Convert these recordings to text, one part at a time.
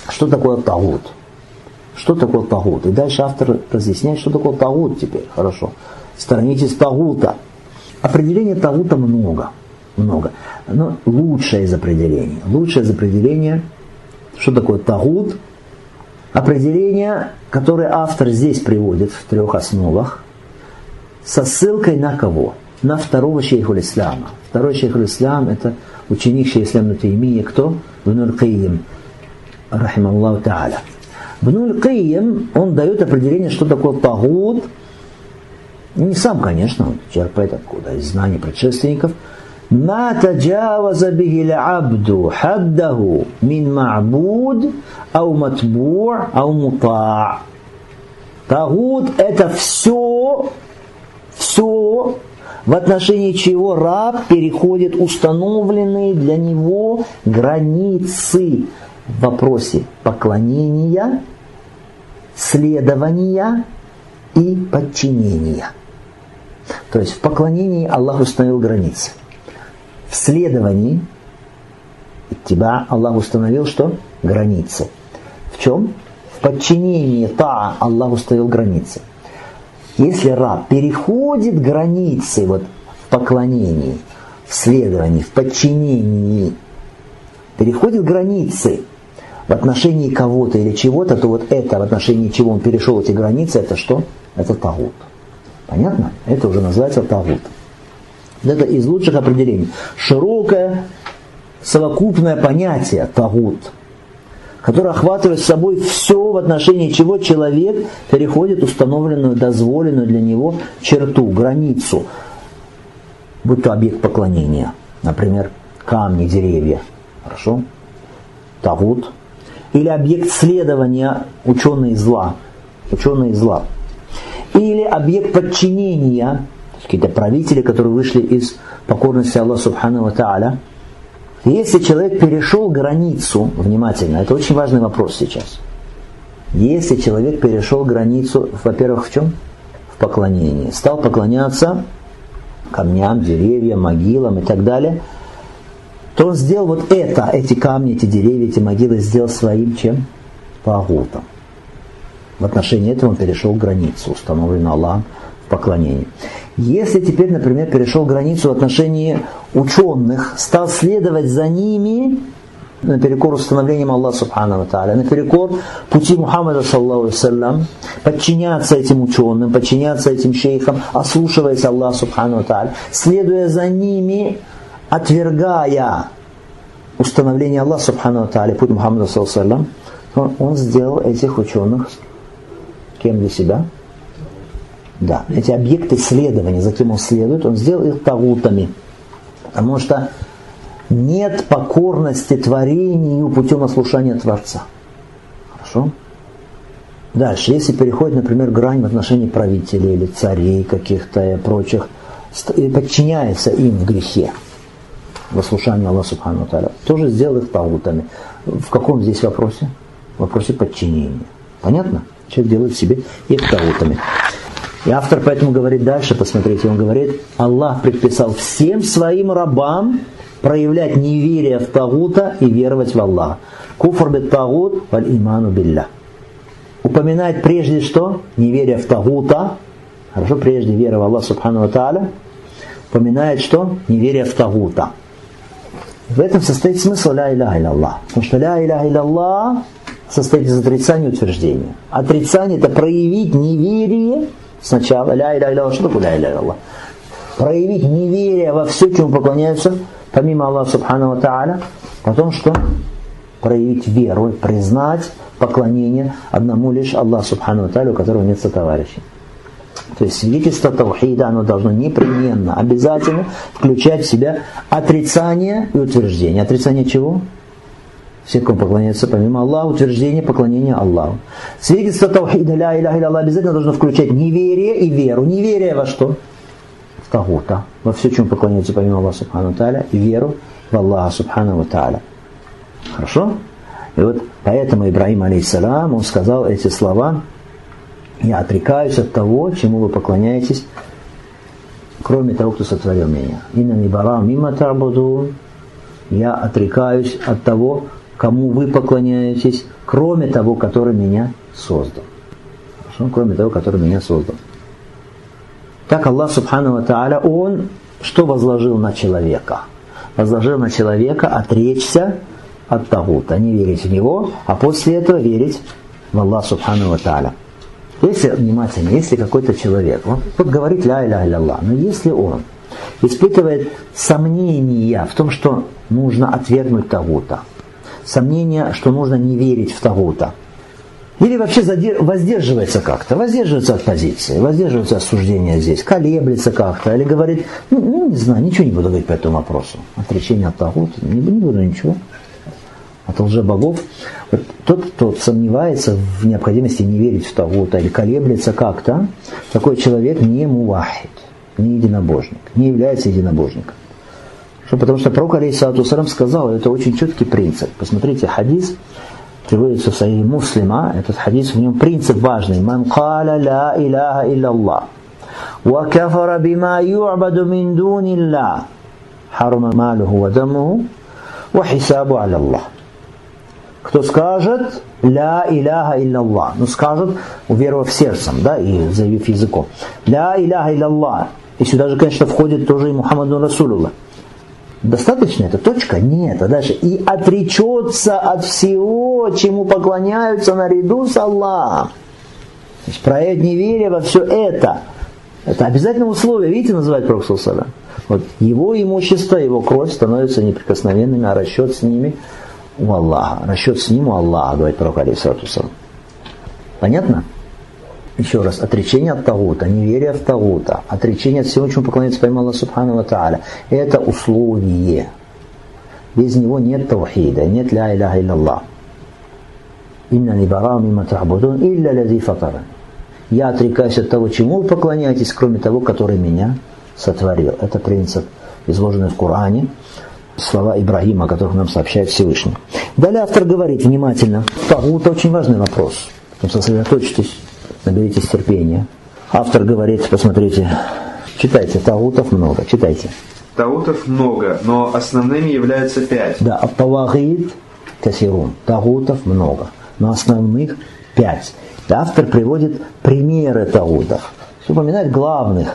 Что такое тагут? Что такое тагут? И дальше автор разъясняет, что такое тагут теперь. Хорошо. Сторонитесь тагута. Определений тагута много. Но лучшее из определения, что такое тагут, определение, которое автор здесь приводит в 3 основах, со ссылкой на кого? На второго шейхуль ислама. Второй шейхуль ислам — это ученик шейха ибн Таймия, кто? Ибн аль-Кайим, рахималлаху та'аля. Ибн аль-Кайим, он дает определение, что такое тагут. Не сам, конечно, он черпает откуда? Из знаний предшественников. «Ма таджаваза бихи л-абду хаддаху мин ма'буд ау матбу' ау мута'». Тагут — это все, в отношении чего раб переходит установленные для него границы в вопросе поклонения, следования и подчинения. То есть в поклонении Аллах установил границы. В следовании иттиба Аллах установил что? Границы. В чем? В подчинении таа Аллах установил границы. Если раб переходит границы в поклонении, в следовании, в подчинении, переходит границы в отношении кого-то или чего-то, то это, в отношении чего он перешел эти границы, это что? Это тагут. Понятно? Это уже называется тагут. Это из лучших определений. Широкое, совокупное понятие тагут, которое охватывает собой все, в отношении чего человек переходит установленную, дозволенную для него черту, границу, будь то объект поклонения, например, камни, деревья, хорошо, тагут, или объект следования, ученые зла, или объект подчинения, какие-то правители, которые вышли из покорности Аллаху Субхану ва Тааля. Если человек перешел границу, внимательно, это очень важный вопрос сейчас. Если человек перешел границу, во-первых, в чем? В поклонении. Стал поклоняться камням, деревьям, могилам и так далее, то он сделал эти камни, эти деревья, эти могилы сделал своим чем? Тагутом. В отношении этого он перешел границу, установленную Аллахом в поклонении. Если теперь, например, перешел границу в отношении ученых, стал следовать за ними наперекор установлениям Аллаха Субхану ва Тааля, наперекор пути Мухаммада саллаллаху алейхи ва саллям, подчиняться этим ученым, подчиняться этим шейхам, ослушиваясь Аллаха Субхану ва Тааля, следуя за ними, отвергая установление Аллаха Субхану ва Тааля, путь Мухаммада саллаллаху алейхи ва саллям, он сделал этих ученых кем для себя? Да, эти объекты следования, за кем он следует, он сделал их тагутами. Потому что нет покорности творению путем ослушания Творца. Хорошо? Дальше, если переходит, например, грань в отношении правителей или царей каких-то и прочих, и подчиняется им в грехе, в ослушании Аллаха Субхану ва Тааля, тоже сделал их тагутами. В каком здесь вопросе? В вопросе подчинения. Понятно? Человек делает себе их тагутами. И автор поэтому говорит дальше, посмотрите, он говорит, Аллах предписал всем своим рабам проявлять неверие в тагута и веровать в Аллаха. Куфр бит тагут валь иману билля. Упоминает прежде что? Неверие в тагута. Хорошо, прежде вера в Аллаха Субхану ва Тааля. Упоминает что? Неверие в тагута. В этом состоит смысл ля иляха илlallah. Потому что ля иляха илlallah состоит из отрицания и утверждения. Отрицание — это проявить неверие. Сначала ля иляха илlallah. Что такое ля иляха илlallah? Проявить неверие во все, чему поклоняются помимо Аллаха Субхану ва Тааля. Потом что? Проявить веру, признать поклонение одному лишь Аллаху Субхану ва Тааля, у которого нет сотоварищей. То есть свидетельство таухида, оно должно непременно, обязательно включать в себя отрицание и утверждение. Отрицание чего? Всех, кому поклоняются помимо Аллаха, утверждение поклонения Аллаху. Свидетельство таухида, ля иляха илlallah, обязательно должно включать неверие и веру. Неверие во что? В тагута, во все, чему поклоняются помимо Аллаха Субхану ва Тааля, и веру в Аллаха Субхану ва Тааля. Хорошо? И вот поэтому Ибрахим алейхиссалям, он сказал эти слова: «Я отрекаюсь от того, чему вы поклоняетесь, кроме того, кто сотворил меня. Иннани барау мимма та'будун». Я отрекаюсь от того, кому вы поклоняетесь, кроме того, который меня создал. Хорошо? Кроме того, который меня создал. Так Аллах Субхану ва Тааля, Он что возложил на человека? Возложил на человека отречься от тагута, не верить в него, а после этого верить в Аллах Субхану ва Тааля. Если, внимательно, если какой-то человек, вот говорит ля иляха илля-Аллах, но если он испытывает сомнения в том, что нужно отвергнуть тагута, сомнения, что нужно не верить в тагута, или вообще воздерживается как-то, воздерживается от позиции, воздерживается от суждения здесь, колеблется как-то, или говорит, не знаю, ничего не буду говорить по этому вопросу. Отречение от тагута, не буду ничего. От лжебогов. Вот тот, кто сомневается в необходимости не верить в тагута или колеблется как-то, такой человек не мувахид, не единобожник, не является единобожником. Потому что пророк алейхиссалату вассалям сказал, это очень четкий принцип. Посмотрите, хадис приводится в Сахих Муслима, этот хадис, в нем принцип важный. «Ман каля ла иляха илля-Аллах, ва кафара бима ю'баду мин дунилlah, харума малуху ва дамуху, ва хисабу аля Аллах». Кто скажет «Ля иляха илля-Аллах», скажет, уверовав сердцем, и заявив языком. «Ля иляха илля-Аллах». И сюда же, конечно, входит тоже и Мухаммаду Расулуллах. Достаточно это точка? Нет. А дальше «и отречется от всего, чему поклоняются наряду с Аллахом». То есть проявить неверие во все это. Это обязательное условие. Видите, называет Пророк саллаллаху алейхи ва саллям. Вот его имущество, его кровь становятся неприкосновенными, а расчет с ними у Аллаха. Расчет с ним у Аллаха, говорит Пророк алейхиссалату вассалям. Понятно? Еще раз, отречение от тагута, неверие в тагута, отречение от всего, чему поклоняется помимо Аллаха Субхану ва Тааля. Это условие. Без него нет таухида, нет ля иляха илля-Аллах. «Инна ли барау мимма та'будун илля лази фатаран». Я отрекаюсь от того, чему вы поклоняетесь, кроме того, который меня сотворил. Это принцип, изложенный в Коране, слова Ибрагима, о которых нам сообщает Всевышний. Далее автор говорит внимательно. Тагут — очень важный вопрос. Сосредоточьтесь, наберитесь терпения. Автор говорит, посмотрите, читайте, тагутов много, читайте. Тагутов много, но основными являются 5. Да, ат-тавагид касирун, тагутов много, но основных 5. Автор приводит примеры тагутов. Упоминает главных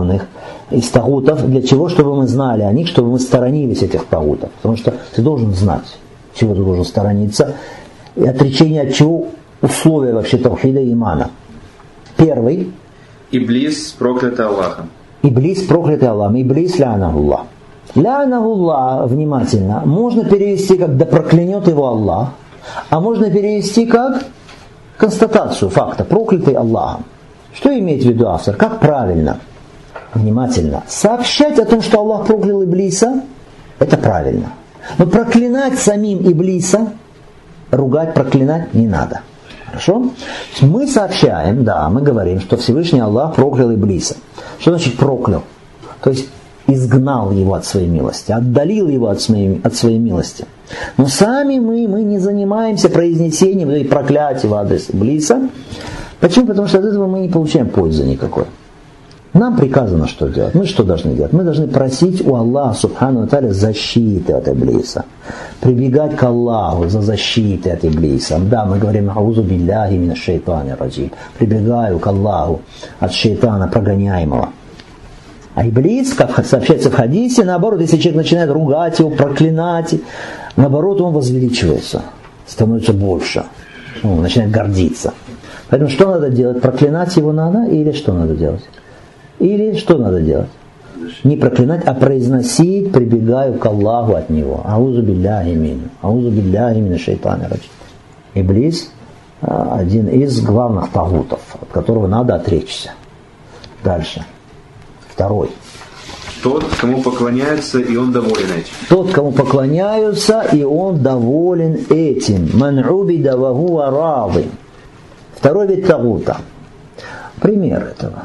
из тагутов, для чего, чтобы мы знали о них, чтобы мы сторонились этих тагутов. Потому что ты должен знать, чего ты должен сторониться, и отречение от чего условия вообще таухида и имана. Первый. Иблис, проклятый Аллахом. Иблис, проклятый Аллахом. Иблис, лянахуллах. Лянахуллах, внимательно, можно перевести как «да проклянет его Аллах», а можно перевести как констатацию факта «проклятый Аллахом». Что имеет в виду автор? Как правильно? Внимательно. Сообщать о том, что Аллах проклял Иблиса, это правильно. Но проклинать самим Иблиса, ругать, проклинать не надо. Хорошо? Мы сообщаем, мы говорим, что Всевышний Аллах проклял Иблиса. Что значит проклял? То есть изгнал его от своей милости, отдалил его от своей милости. Но сами мы не занимаемся произнесением и проклятием в адрес Иблиса. Почему? Потому что от этого мы не получаем пользы никакой. Нам приказано что делать. Мы что должны делать? Мы должны просить у Аллаха Субхану ва Тааля защиты от Иблиса. Прибегать к Аллаху за защитой от Иблиса. Да, мы говорим «Аузу билляхи минаш шайтани раджим». Прибегаю к Аллаху от шайтана прогоняемого. А Иблис, как сообщается в хадисе, наоборот, если человек начинает ругать его, проклинать, наоборот, он возвеличивается, становится больше. Он начинает гордиться. Поэтому что надо делать? Проклинать его надо или что надо делать? Или что надо делать? Не проклинать, а произносить, прибегаю к Аллаху от него. Аузу билляхи мина шайтани раджим. Иблис один из главных тагутов, от которого надо отречься. Дальше. Второй. Тот, кому поклоняются, и он доволен этим. Тот, кому поклоняются, и он доволен этим. Ман убида ва хуа ради. Второй вид тагута. Пример этого.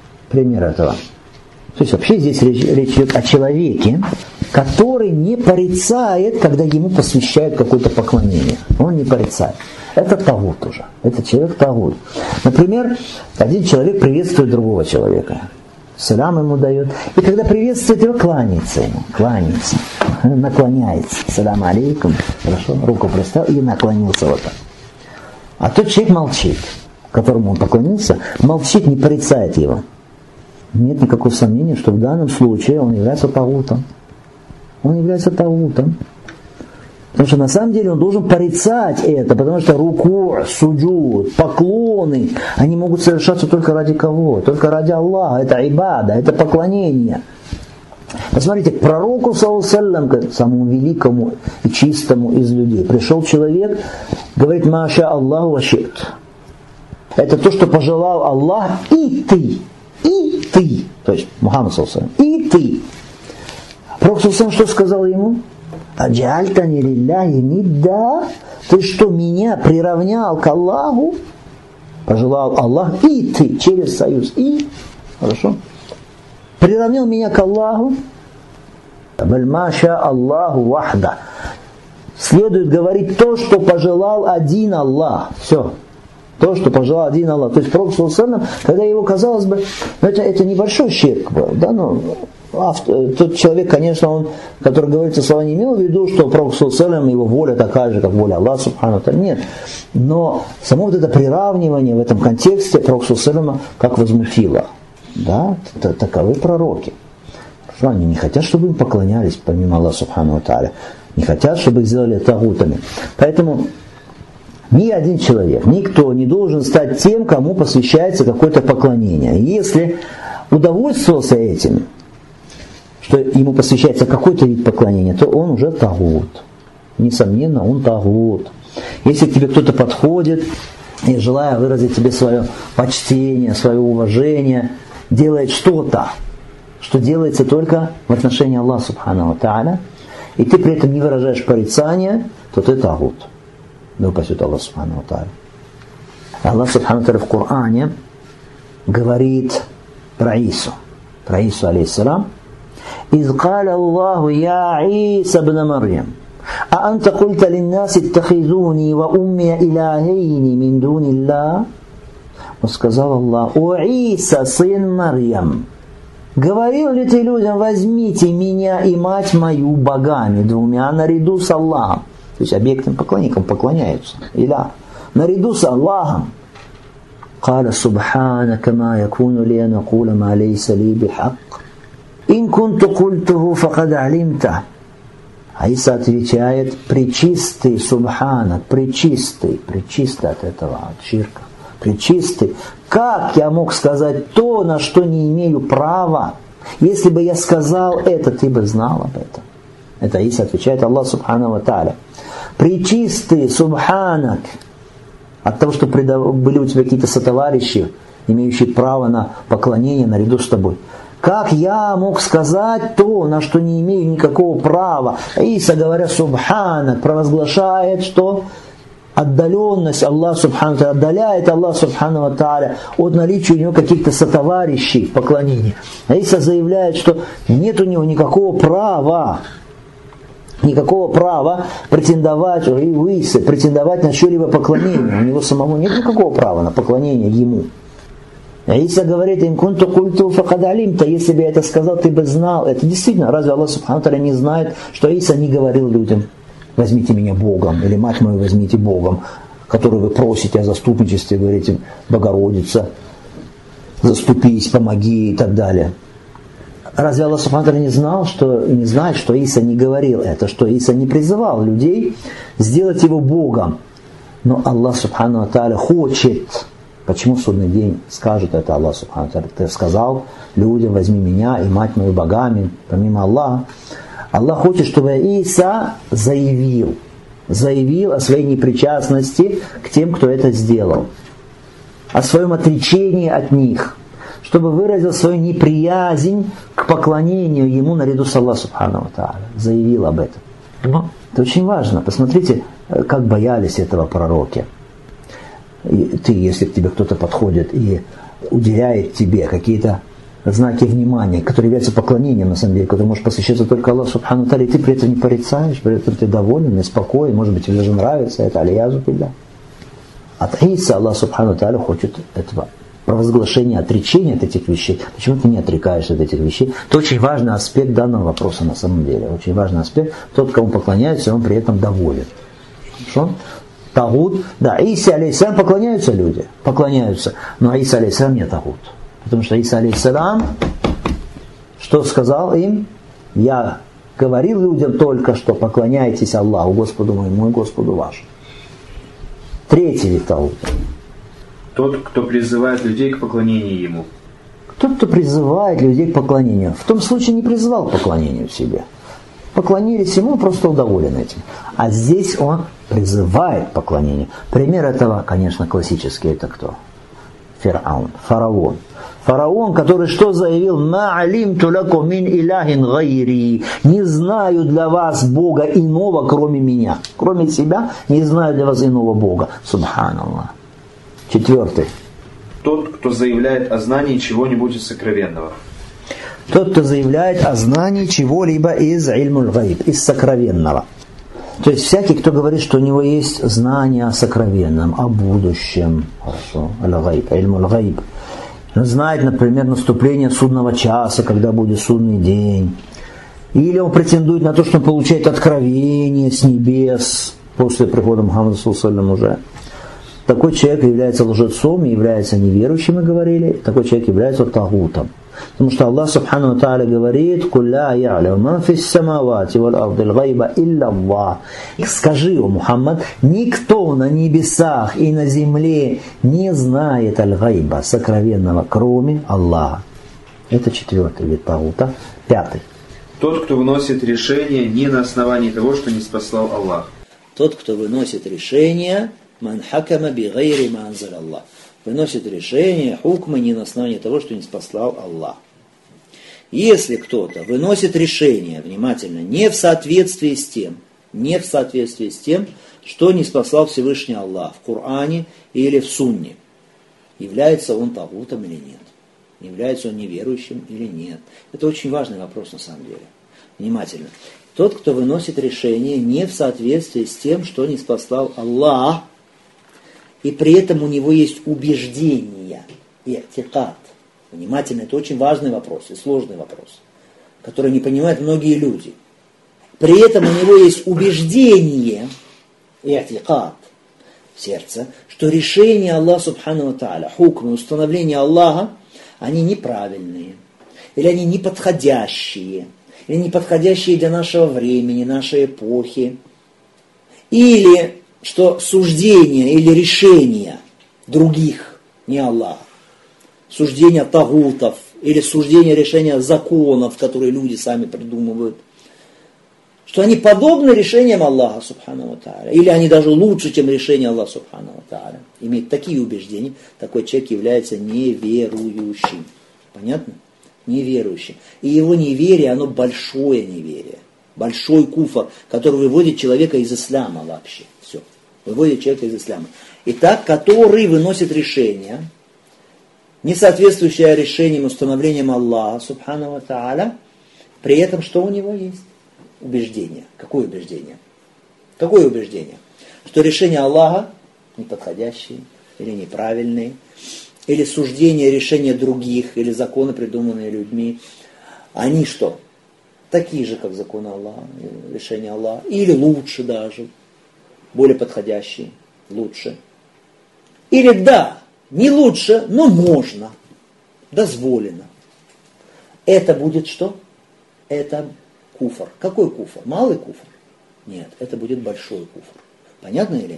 То есть вообще здесь речь идет о человеке, который не порицает, когда ему посвящают какое-то поклонение. Он не порицает. Это тагут уже. Это человек тагут. Например, один человек приветствует другого человека. Салям ему дает. И когда приветствует его, кланяется ему. Кланяется. наклоняется. Салам алейкум. Хорошо, руку представил и наклонился вот так. А тот человек молчит, которому он поклонился, молчит, не порицает его. Нет никакого сомнения, что в данном случае он является тагутом. Он является тагутом. Потому что на самом деле он должен порицать это, потому что руку, суджуд, поклоны, они могут совершаться только ради кого? Только ради Аллаха. Это ибада, это поклонение. Посмотрите, к пророку, самому великому и чистому из людей, пришел человек, говорит, маша Аллаху вашит. Это то, что пожелал Аллах, и ты. И ты. То есть Мухаммад и ты. Пророк что сказал ему? Аджальтани лилляхи нидда. Ты что, меня приравнял к Аллаху? Пожелал Аллах, и ты, через союз. И, хорошо. Приравнял меня к Аллаху. Бальмаша Аллаху вахда. Следует говорить то, что пожелал один Аллах. Все. То, что пожелал один Аллах. То есть Пророк, когда его, казалось бы, это небольшой ширк был, да, но тот человек, конечно, он, который говорит эти слова, не имел в виду, что Пророк, его воля такая же, как воля Аллаха, субхану ва тааля. Нет. Но само вот это приравнивание в этом контексте Пророк, как возмутило. Да, таковы пророки. Они не хотят, чтобы им поклонялись, помимо Аллаха, субхану ва тааля. Не хотят, чтобы их сделали тагутами. Поэтому ни один человек, никто не должен стать тем, кому посвящается какое-то поклонение. Если удовольствовался этим, что ему посвящается какой-то вид поклонения, то он уже тагут. Несомненно, он тагут. Если к тебе кто-то подходит и, желая выразить тебе свое почтение, свое уважение, делает что-то, что делается только в отношении Аллаха субхану ва тааля, и ты при этом не выражаешь порицания, то ты тагут. Да упасет Аллах субхану ва тааля. Аллах субхану ва тааля в Коране говорит про Ису алейхиссалам. إذ قال الله يا عيسى ابن مريم أأنت قلت للناس اتخذوني وأمي إلهين من دون الله. Сказал Аллах: о Иса, сын Марьям, говорил ли ты людям, возьмите меня и мать мою богами двумя наряду с Аллахом? То есть объектным поклонникам поклоняются. Иля. Наряду с Аллахом. قال سبحانك ما يكون لي أن أقول ما ليس لي بحق إن كنت قلته فقد علمته. Иса отвечает: пречистый, субхана, пречистый от этого, от ширка, пречистый. Как я мог сказать то, на что не имею права? Если бы я сказал это, ты бы знал об этом. Это Иса отвечает Аллах субхану ва тааля. Пречистый, субханак, от того, что были у тебя какие-то сотоварищи, имеющие право на поклонение наряду с тобой. Как я мог сказать то, на что не имею никакого права? Иса, говоря субханак, провозглашает, что отдаленность Аллаха субхану ва тааля, отдаляет Аллах субхану ва тааля от наличия у него каких-то сотоварищей в поклонении. А Иса заявляет, что нет у него никакого права претендовать, претендовать на чье-либо поклонение. У него самого нет никакого права на поклонение ему. Иса говорит им: кунту культу факад алимта, если бы я это сказал, ты бы знал. Это действительно, разве Аллах субхану ва тааля не знает, что Иса не говорил людям: возьмите меня Богом, или мать мою возьмите Богом, которую вы просите о заступничестве, говорите: Богородица, заступись, помоги и так далее. Разве Аллах субхану ва тааля не знает, что Иса не говорил это, что Иса не призывал людей сделать его Богом? Но Аллах субхану ва тааля хочет. Почему в судный день скажет это Аллах субхану ва тааля? Ты сказал людям: возьми меня и мать мою богами, помимо Аллаха. Аллах хочет, чтобы Иса заявил о своей непричастности к тем, кто это сделал, о своем отречении от них, чтобы выразил свою неприязнь к поклонению ему наряду с Аллахом субхану ва тааля. Заявил об этом. Но это очень важно. Посмотрите, как боялись этого пророки. Ты, если к тебе кто-то подходит и уделяет тебе какие-то знаки внимания, которые являются поклонением, на самом деле, который может посвящаться только Аллаху субхану ва тааля, и ты при этом не порицаешь, при этом ты доволен и спокоен, может быть, тебе даже нравится это, алиязу билля. От Иса Аллах субхану ва тааля хочет этого провозглашение отречения от этих вещей, почему ты не отрекаешься от этих вещей, это очень важный аспект данного вопроса на самом деле. Очень важный аспект. Тот, кому поклоняется, он при этом доволен. Хорошо? Тагут, да, Иса алейхиссалям поклоняются люди, поклоняются, но Иса алейхиссалям не тагут. Потому что Иса алейхиссалям, что сказал им? Я говорил людям только что, поклоняйтесь Аллаху, Господу моему и Господу вашему. Третий вид тагута. Тот, кто призывает людей к поклонению Ему. Тот, кто призывает людей к поклонению. В том случае не призывал к поклонению себе. Поклонились ему, просто удоволен этим. А здесь он призывает к поклонению. Пример этого, конечно, классический. Это кто? Фараон. Фараон, который что заявил? «Ма алимту лакум мин иляхин гайри». Не знаю для вас Бога иного, кроме меня. Кроме себя, не знаю для вас иного Бога. Субханаллах. Четвертый. Тот, кто заявляет о знании чего-нибудь из сокровенного. Тот, кто заявляет о знании чего-либо из ильмуль гайб, из сокровенного. То есть всякий, кто говорит, что у него есть знание о сокровенном, о будущем, хорошо, аль-гайб, ильмуль гайб, знает, например, наступление судного часа, когда будет судный день, или он претендует на то, что он получает откровение с небес после прихода Мухаммада саллаллаху алейхи ва саллям уже. Такой человек является лжецом и является неверующим, мы говорили, такой человек является тагутом. Потому что Аллах Субхану ва Тааля говорит: «Кулля я'ляму ман фис самавати вал ардил гайба илля Аллах». Скажи, о Мухаммад, никто на небесах и на земле не знает аль-гайба, сокровенного, кроме Аллаха. Это четвертый вид тагута. Пятый. Тот, кто выносит решение не на основании того, что не спаслал Аллах. Тот, кто выносит решение, ман хакама би гайри ма анзаля Аллах, выносит решение, хукма не на основании того, что не спаслал Аллах. Если кто-то выносит решение, внимательно, не в соответствии с тем, что не спаслал Всевышний Аллах в Коране или в Сунне, является он тагутом или нет? Является он неверующим или нет? Это очень важный вопрос на самом деле. Внимательно. Тот, кто выносит решение не в соответствии с тем, что не спаслал Аллах, и при этом у него есть убеждения и атикад. Внимательно, это очень важный вопрос и сложный вопрос, который не понимают многие люди. При этом у него есть убеждение и атикад в сердце, что решение Аллаха Субхану ва Тааля, хукмы, установления Аллаха, они неправильные, или они неподходящие, или неподходящие для нашего времени, нашей эпохи, или что суждения или решения других, не Аллаха, суждения тагутов или суждения решения законов, которые люди сами придумывают, что они подобны решениям Аллаха Субхану ва Тааля, или они даже лучше, чем решение Аллаха Субхану ва Тааля. Имеет такие убеждения, такой человек является неверующим. Понятно? Неверующим. И его неверие, оно большое неверие. Большой куфр, который выводит человека из ислама вообще. Все. Выводит человека из ислама. Итак, который выносит решение, не соответствующее решениям, установлениям Аллаха Субхану ва Тааля, при этом что у него есть? Убеждение. Какое убеждение? Какое убеждение? Что решения Аллаха неподходящие или неправильные, или суждения, решения других, или законы, придуманные людьми, они что? Такие же, как законы Аллаха, решения Аллаха, или лучше даже, более подходящие, лучше. Или да, не лучше, но можно, дозволено. Это будет что? Это куфр. Какой куфр? Малый куфр? Нет, это будет большой куфр. Понятно или нет?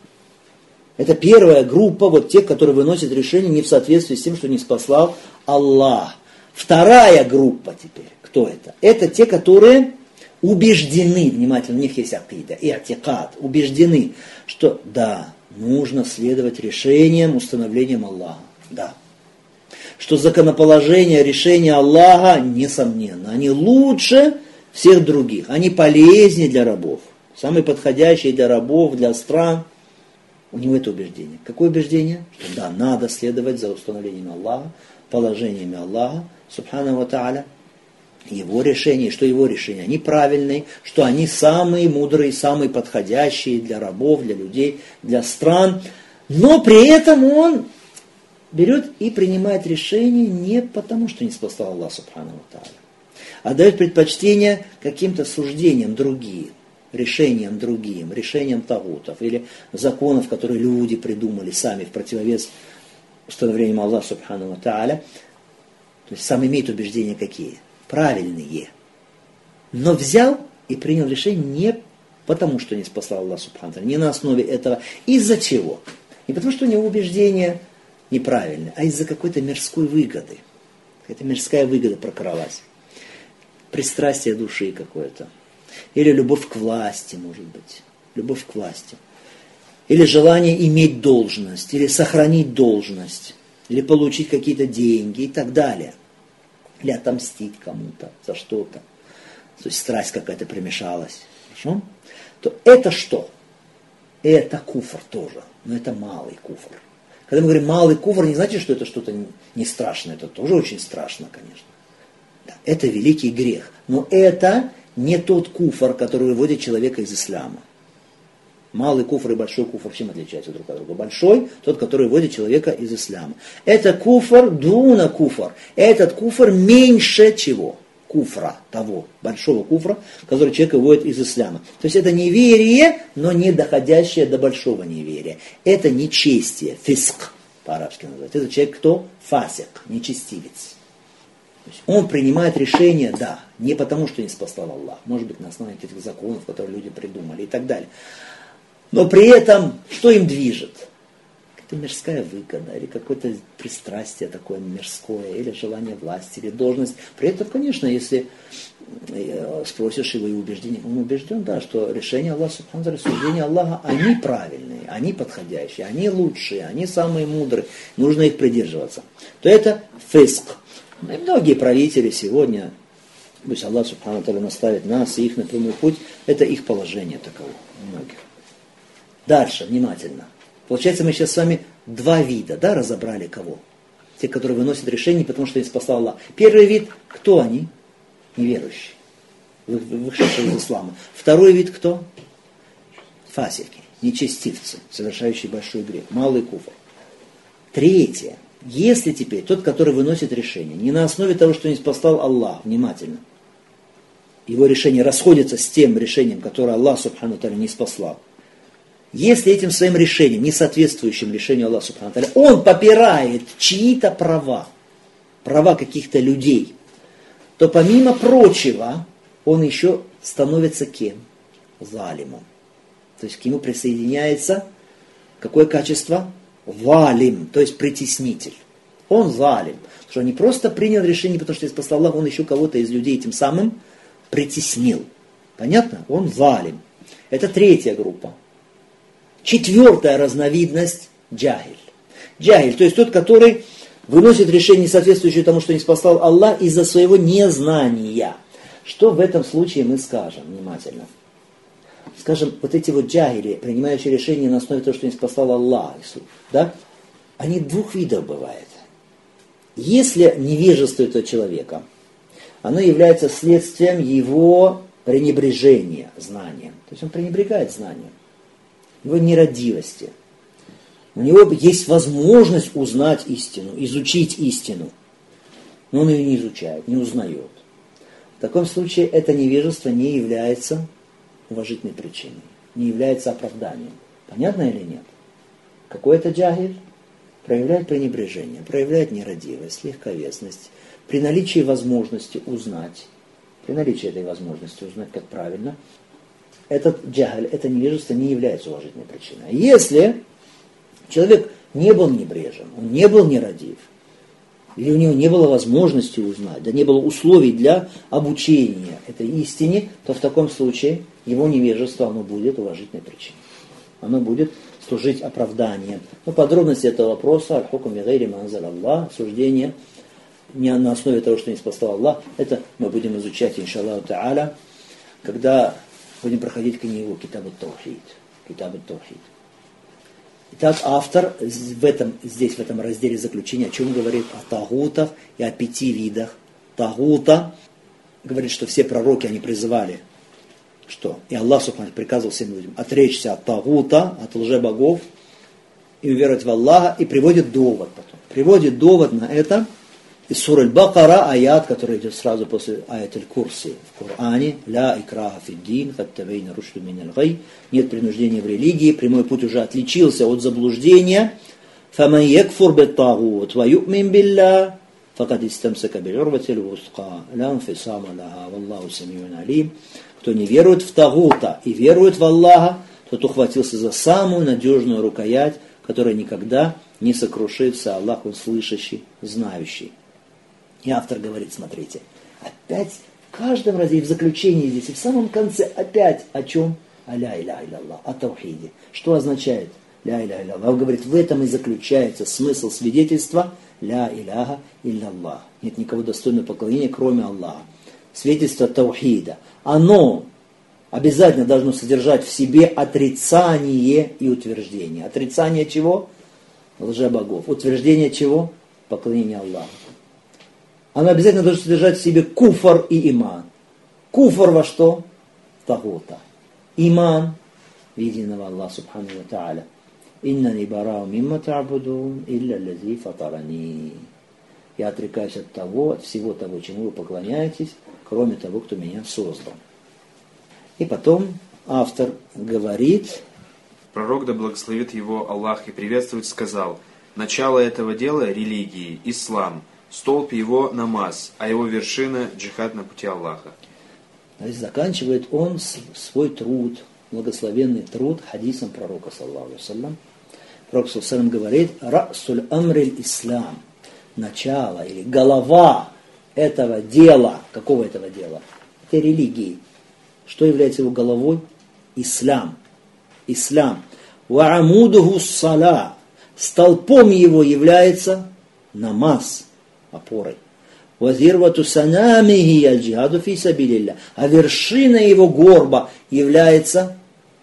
Это первая группа, вот тех, которые выносят решение не в соответствии с тем, что не спаслал Аллах. Вторая группа теперь. Кто это? Это те, которые убеждены, внимательно, у них есть акида, и'тикад, убеждены, что да, нужно следовать решениям, установлениям Аллаха. Да. Что законоположение, решения Аллаха, несомненно, они лучше всех других, они полезнее для рабов, самые подходящие для рабов, для стран. У него это убеждение. Какое убеждение? Что да, надо следовать за установлением Аллаха, положениями Аллаха, Субхану ва Тааля, его решения, что его решения, они правильные, что они самые мудрые, самые подходящие для рабов, для людей, для стран, но при этом он берет и принимает решение не потому, что не спасал Аллах Субхану ва Тааля, а дает предпочтение каким-то суждениям другим, решениям другим, решениям тагутов или законов, которые люди придумали сами в противовес установлениям Аллаха Субхану ва Тааля. То есть сам имеет убеждения какие? Правильные. Но взял и принял решение не потому, что не спасал Аллах Субхану ва Тааля, не на основе этого. Из-за чего? Не потому, что у него убеждения неправильные, а из-за какой-то мирской выгоды. Какая-то мирская выгода прокралась. Пристрастие души какое-то. Или любовь к власти, может быть. Любовь к власти. Или желание иметь должность, или сохранить должность, или получить какие-то деньги и так далее. Или отомстить кому-то за что-то. То есть страсть какая-то примешалась. Хорошо? То это что? Это куфр тоже. Но это малый куфр. Когда мы говорим малый куфр, не значит, что это что-то не страшное. Это тоже очень страшно, конечно. Да, это великий грех. Но это не тот куфр, который выводит человека из ислама. Малый куфр и большой куфр чем отличаются друг от друга? Большой, тот, который выводит человека из ислама. Это куфр дуна куфр. Этот куфр меньше чего? Куфра, того большого куфра, который человека выводит из ислама. То есть это неверие, но не доходящее до большого неверия. Это нечестие, фиск по-арабски называется. Это человек кто? Фасик, нечестивец. То есть он принимает решение, да, не потому, что не спасал Аллах, может быть, на основании этих законов, которые люди придумали и так далее. Но при этом, что им движет? Какая-то мирская выгода, или какое-то пристрастие такое мирское, или желание власти, или должность. При этом, конечно, если спросишь его и убеждение, он убежден, да, что решения Аллаха, Субхану ва Тааля, суждения Аллаха, они правильные, они подходящие, они лучшие, они самые мудрые, нужно их придерживаться. То это фиск. И многие правители сегодня, пусть Аллах Субхану ва Тааля наставит нас и их на прямой путь, это их положение таково, многих. Дальше, внимательно. Получается, мы сейчас с вами два вида, да, разобрали кого? Те, которые выносят решение, потому что их спасал Аллах. Первый вид, кто они? Неверующие, вышедшие из ислама. Второй вид кто? Фасики, нечестивцы, совершающие большой грех, малый куфр. Третье. Если теперь тот, который выносит решение, не на основе того, что не спасал Аллах, внимательно, его решение расходится с тем решением, которое Аллах Субхану ва Тааля не спасал. Если этим своим решением, не соответствующим решению Аллаха Субхану ва Тааля, он попирает чьи-то права, права каких-то людей, то помимо прочего, он еще становится кем? Залимом. То есть к нему присоединяется какое качество? Валим, то есть притеснитель. Он залим. Потому что он не просто принял решение, потому что не спасал Аллах, он еще кого-то из людей тем самым притеснил. Понятно? Он залим. Это третья группа. Четвертая разновидность – джахиль. Джахиль, то есть тот, который выносит решение, соответствующее тому, что не спасал Аллах, из-за своего незнания. Что в этом случае мы скажем внимательно? Скажем, вот эти вот джахили, принимающие решения на основе того, что не спасал Аллах, да, они двух видов бывают. Если невежество этого человека, оно является следствием его пренебрежения знанием. То есть он пренебрегает знанием. Его нерадивости. У него есть возможность узнать истину, изучить истину. Но он ее не изучает, не узнает. В таком случае это невежество не является уважительной причиной, не является оправданием. Понятно или нет? Какой это джахиль? Проявляет пренебрежение, проявляет нерадивость, легковесность. При наличии возможности узнать, при наличии этой возможности узнать, как правильно, этот джахиль, это невежество не является уважительной причиной. Если человек не был небрежен, он не был нерадив, или у него не было возможности узнать, да не было условий для обучения этой истине, то в таком случае его невежество, оно будет уважительной причиной. Оно будет служить оправданием. Но подробности этого вопроса, аль-хукм би-гайри ма анзаля Аллах, суждение не на основе того, что не спасал Аллах, это мы будем изучать, иншаллаху та'аля, когда будем проходить книгу Китаб ат-Таухид. Китаб ат-Таухид. Итак, автор здесь в этом разделе заключения о чем говорит? О тагутах и о 5 видах тагута. Говорит, что все пророки, они призывали, что и Аллах Субхану приказывал всем людям отречься от тагута, от лжебогов, и уверовать в Аллаха, и приводит довод потом. Приводит довод на это из суры Аль-Бакара, аят, который идет сразу после аят Аль-Курси в Коране. «Ля икраха фиддин, хаттабейна рушду миналь гай». Нет принуждения в религии, прямой путь уже отличился от заблуждения. «Фаман якфур бит-тагут, ва ю'мин билlah, факад истамсака бил'урвати л-вусқа, ла инфисама лаха, валлаху самиун алим». Кто не верует в тагута и верует в Аллаха, тот ухватился за самую надежную рукоять, которая никогда не сокрушится. Аллах, Он слышащий, знающий. И автор говорит, смотрите, опять в каждом разе, и в заключении здесь, и в самом конце опять о чем? О ля иляха илляллах, о таухиде. Что означает ля иляха илляллах? Он говорит, в этом и заключается смысл свидетельства ля иляха илляллах. Нет никого достойного поклонения, кроме Аллаха. Свидетельство таухида. Оно обязательно должно содержать в себе отрицание и утверждение. Отрицание чего? Лжебогов. Утверждение чего? Поклонение Аллаху. Оно обязательно должно содержать в себе куфр и иман. Куфр во что? В тагута. Иман в единого Аллаха субхану ва тааля. «Иннани барау мимма та'будун, илля лази фатарани». Я отрекаюсь от того, от всего того, чему вы поклоняетесь, кроме того, кто меня создал. И потом автор говорит... Пророк, да благословит его Аллах и приветствует, сказал: «Начало этого дела – религии, ислам, столб его – намаз, а его вершина – джихад на пути Аллаха». То есть заканчивает он свой труд, благословенный труд хадисом пророка, саллаллаху алейхи ва саллям. Пророк, саллаллаху алейхи ва саллям, говорит: «Расуль амриль ислам». Начало или голова этого дела. Какого этого дела? Это религии. Что является его головой? Ислам. Ислам. Ва амудуху ссала. Столпом его является намаз, опорой. Ва зирвату санамихи аль-джихаду фи сабилилля. А вершина его горба является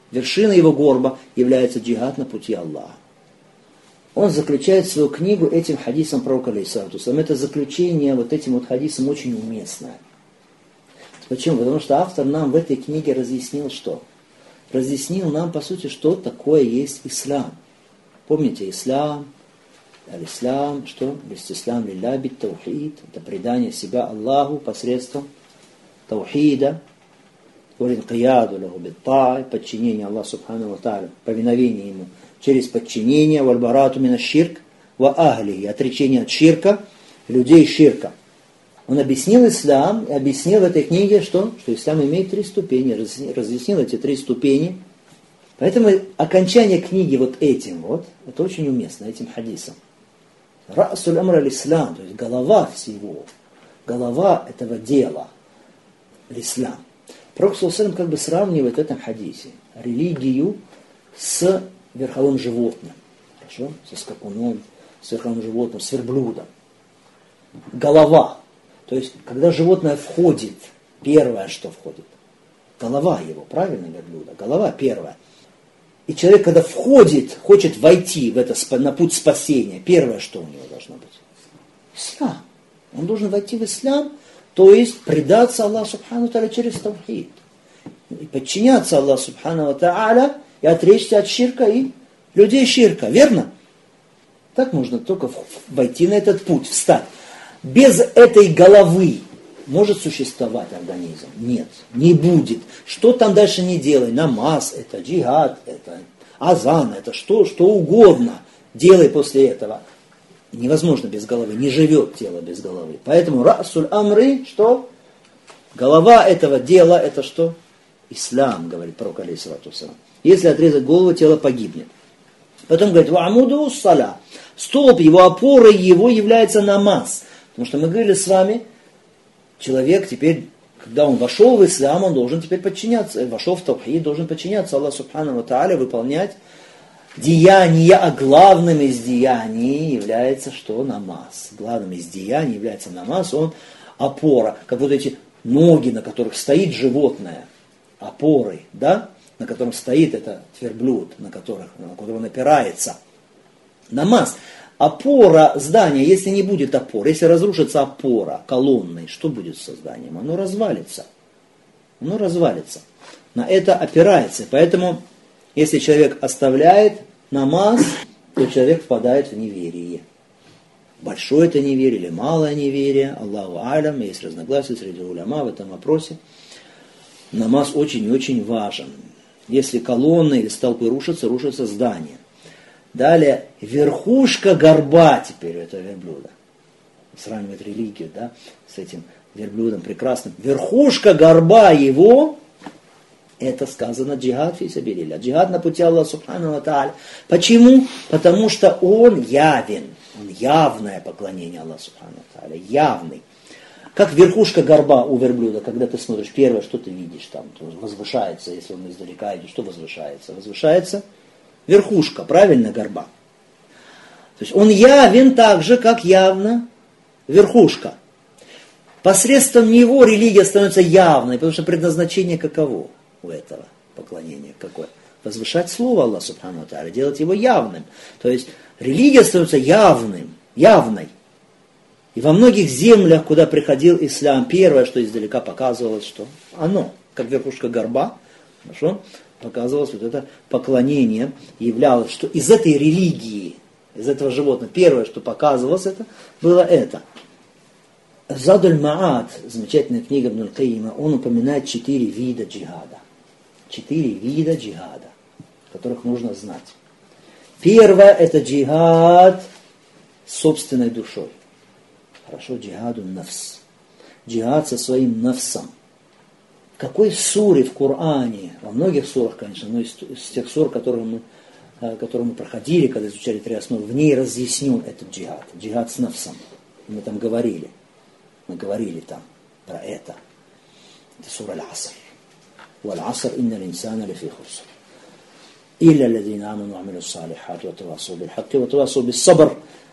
джихад на пути Аллаха. Он заключает свою книгу этим хадисом пророка, алейхиссалату вассалям. Это заключение вот этим вот хадисом очень уместное. Почему? Потому что автор нам в этой книге разъяснил что? Разъяснил нам, по сути, что такое есть ислам. Помните, ислам, аль-ислам, что? Истислам лилля бит таухид. Это предание себя Аллаху посредством таухида. Валинкияду лаху бит та'и. Подчинение Аллаху субхану ва тааля. Повиновение Ему. Через подчинение, вальбарату мина ширк, ва ахли, и отречение от ширка, людей ширка. Он объяснил ислам, и объяснил в этой книге, что ислам имеет 3 ступени, разъяснил эти 3 ступени. Поэтому окончание книги вот этим вот, это очень уместно, этим хадисом. Расуль амр аль-ислам, то есть голова всего, голова этого дела, ислам. Пророк саллаллаху алейхи ва саллям как бы сравнивает в этом хадисе религию с верховым животным, хорошо? Со скакуном, с верховым животным, с верблюдом. Голова. То есть, когда животное входит, первое, что входит, голова его, правильно, верблюда? Голова первая. И человек, когда входит, хочет войти в это, на путь спасения, первое, что у него должно быть? Ислам. Он должен войти в ислам, то есть предаться Аллаху субхану ва тааля через таухид. И подчиняться Аллаху субхану ва тааля, и отречься от ширка и людей ширка. Верно? Так можно только войти на этот путь, встать. Без этой головы может существовать организм? Нет, не будет. Что там дальше не делай? Намаз, это джихад, это азан, это что угодно. Делай после этого. Невозможно без головы, не живет тело без головы. Поэтому расуль амры, что? Голова этого дела, это что? Ислам, говорит пророк, алейхиссалату вассалям. Если отрезать голову, тело погибнет. Потом говорит, ва'амуду саля. Столб его, опорой его является намаз. Потому что мы говорили с вами, человек теперь, когда он вошел в ислам, он должен теперь подчиняться, вошел в таухид, должен подчиняться Аллаху субхану ва тааля, выполнять деяния, а главным из деяний является что? Намаз. Главным из деяний является намаз, он опора. Как вот эти ноги, на которых стоит животное, опорой, да? На котором стоит этот верблюд, на которого он опирается. Намаз. Опора здания, если не будет опоры, если разрушится опора колонны, что будет со зданием? Оно развалится. Оно развалится. На это опирается. Поэтому, если человек оставляет намаз, то человек впадает в неверие. большое это неверие или малое неверие, Аллаху алям, есть разногласия среди уляма в этом вопросе. Намаз очень и очень важен. Если колонны или столпы рушатся, рушатся здания. Далее, верхушка горба теперь у этого верблюда. Сравнивает религию, да, с этим верблюдом прекрасным. Верхушка горба его, это сказано джихад фи сабилилля. Джихад на пути Аллаха субхану ва тааля. Почему? Потому что он явен. Он явное поклонение Аллаху субхану ва тааля. Явный. Как верхушка горба у верблюда, когда ты смотришь, первое, что ты видишь, там возвышается, если он издалека идет, что возвышается? Возвышается верхушка, правильно, горба. То есть он явен так же, как явно верхушка. Посредством него религия становится явной, потому что предназначение каково у этого поклонения? Какое? Возвышать слово Аллаха субхану ва тааля, делать его явным. То есть религия становится явной. И во многих землях, куда приходил ислам, первое, что издалека показывалось, что оно, как верхушка горба, хорошо, показывалось вот это поклонение, являлось, что из этой религии, из этого животного, первое, что показывалось, это было это. Задуль Маат, замечательная книга Ибн аль-Кайима, он упоминает 4 вида джихада. 4 вида джихада, которых нужно знать. Первое, это джихад с собственной душой. Хорошо, джихаду нафс. Джихад со своим нафсом. В какой суре в Коране, во многих сурах, конечно, но из тех сур, которые мы проходили, когда изучали 3 основы, в ней разъяснен этот джихад. Джихад с нафсом. Мы там говорили. Мы говорили там про это. Это сура Аль-Аср. Валь-Аср инна линсана лифи хуср. Илля ладзина аману амилу салихат ва тавасау биль-хакки ва тавасау bis-сабр.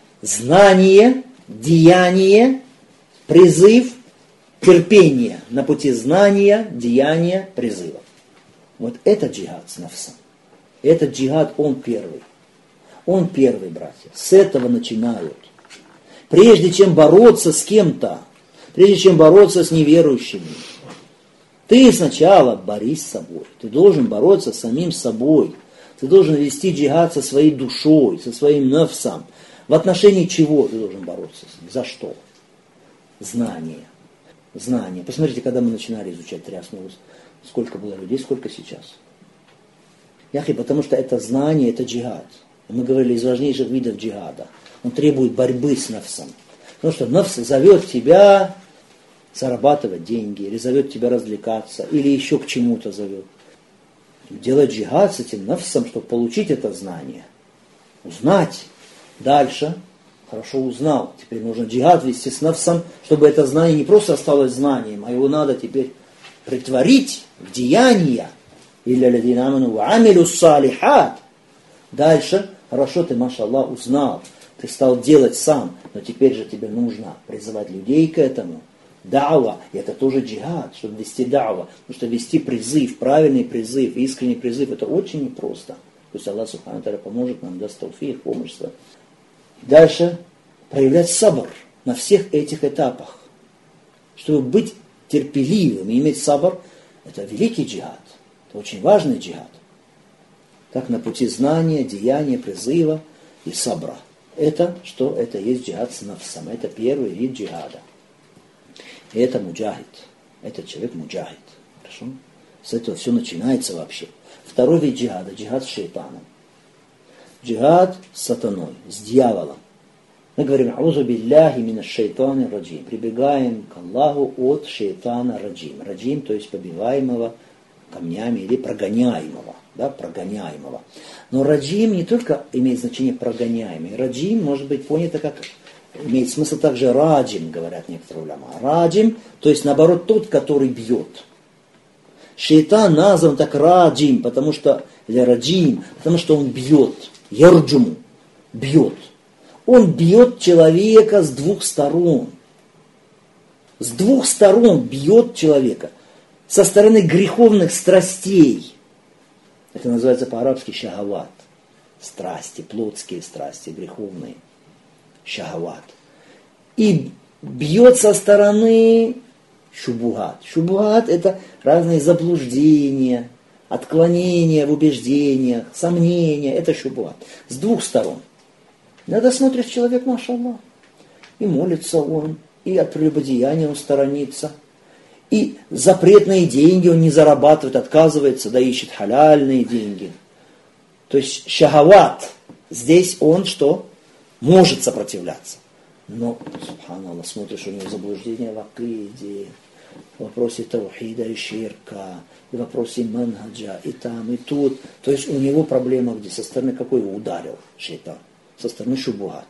Знание, деяние, призыв, терпение на пути знания, деяния, призыва. Вот это джихад с нафсом. Этот джихад, он первый. Он первый, братья. С этого начинают. Прежде чем бороться с кем-то, прежде чем бороться с неверующими, ты сначала борись с собой. Ты должен бороться с самим собой. Ты должен вести джихад со своей душой, со своим нафсом. В отношении чего ты должен бороться с ним? За что? Знание. Знание. Посмотрите, когда мы начинали изучать 3 основы, сколько было людей, сколько сейчас. Яхи, потому что это знание, это джихад. Мы говорили из важнейших видов джихада. Он требует борьбы с нафсом. Потому что нафс зовет тебя зарабатывать деньги, или зовет тебя развлекаться, или еще к чему-то зовет. Делать джихад с этим нафсом, чтобы получить это знание. Узнать. Дальше, хорошо узнал, теперь нужно джихад вести с нафсом, чтобы это знание не просто осталось знанием, а его надо теперь претворить в деяния. Илля ладзина аману ва амилу салихат. Дальше, хорошо, ты, машаллах, узнал, ты стал делать сам, но теперь же тебе нужно призывать людей к этому. Дa'ва, и это тоже джихад, чтобы вести дa'ва, потому что вести призыв, правильный призыв, искренний призыв, это очень непросто. Пусть Аллах субхану тааля поможет нам, даст тауфик, помощь. Дальше проявлять сабр на всех этих этапах. Чтобы быть терпеливым и иметь сабр, это великий джихад. Это очень важный джихад. Так на пути знания, деяния, призыва и сабра. Это что? Это есть джихад с нафсом. Это первый вид джихада. И это муджахид. Этот человек муджахид. Хорошо? С этого все начинается вообще. Второй вид джихада. Джихад с шейтаном. Джихад с сатаной, с дьяволом. Мы говорим, аузу билляхи минаш шейтани раджим. Прибегаем к Аллаху от шейтана раджим. Раджим, то есть побиваемого камнями или прогоняемого. Да, прогоняемого. Но раджим не только имеет значение прогоняемый. Раджим может быть понято как, имеет смысл также раджим, говорят некоторые уляма. Раджим, то есть наоборот тот, который бьет. Шейтан назван так раджим, потому что, или раджим, потому что он бьет. Ярджуму, бьет. Он бьет человека с 2 сторон. С 2 сторон бьет человека. Со стороны греховных страстей. Это называется по-арабски шахават. Страсти, плотские страсти, греховные. Шахават. И бьет со стороны шубугат. Шубугат это разные заблуждения, отклонения в убеждениях, сомнения, это шубуат. С 2 сторон. Иногда смотришь, человек, машаллах, и молится он, и от прелюбодеяния он сторонится, и запретные деньги он не зарабатывает, отказывается, да ищет халяльные деньги. То есть шахават, здесь он что? Может сопротивляться. Но, субханаллах, смотришь, у него заблуждение в акиде, в вопросе таухида и ширка, и в вопросе манхаджа, и там, и тут. То есть у него проблема где? Со стороны какой его ударил шайтан? Со стороны шубуат.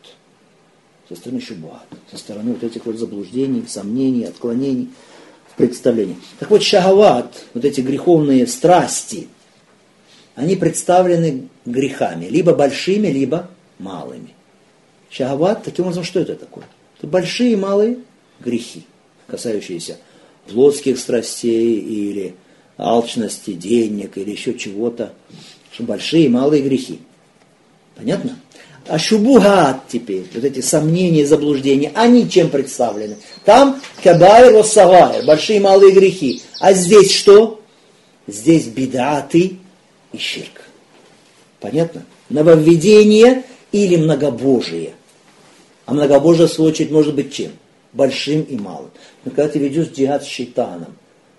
Со стороны вот этих вот заблуждений, сомнений, отклонений в представлении. Так вот, шахават, вот эти греховные страсти, они представлены грехами, либо большими, либо малыми. Шахават, таким образом, что это такое? Это большие и малые грехи, касающиеся плотских страстей или алчности, денег или еще чего-то. Что большие и малые грехи. Понятно? А шубухат теперь, вот эти сомнения и заблуждения, они чем представлены? Там кабайр вассагайр, большие и малые грехи. А здесь что? Здесь бидаты и ширк. Понятно? Нововведение или многобожие. А многобожие, в свою очередь, может быть чем? Большим и малым. Но когда ты ведешь джихад с шайтаном,